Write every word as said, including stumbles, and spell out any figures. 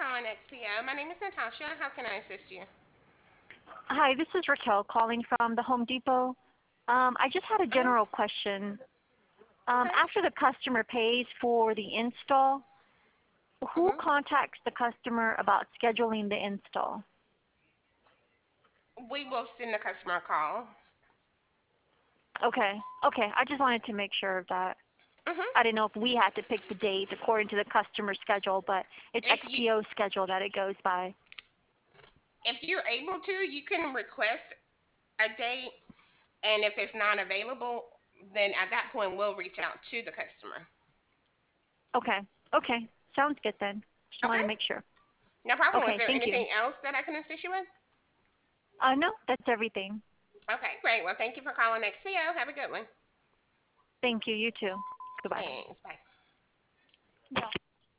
calling X P O. My name is Natasha. How can I assist you? Hi, this is Raquel calling from the Home Depot. Um, I just had a Uh-huh. general question. Um, Okay. after the customer pays for the install, who Mhm. contacts the customer about scheduling the install? We will send the customer a call. Okay, okay. I just wanted to make sure of that. Mhm. I didn't know if we had to pick the date according to the customer schedule, but it's If you X P O's schedule that it goes by. if you're able to, you can request a date, and if it's not available, then at that point we'll reach out to the customer. Okay, okay. Sounds good then. Just wanted Okay. to make sure. No problem. Was Okay, there thank you. anything else that I can assist you with? Uh, no, that's everything. Okay, great. Well, thank you for calling X P O. Have a good one. Thank you. You too. Goodbye. Thanks. Bye.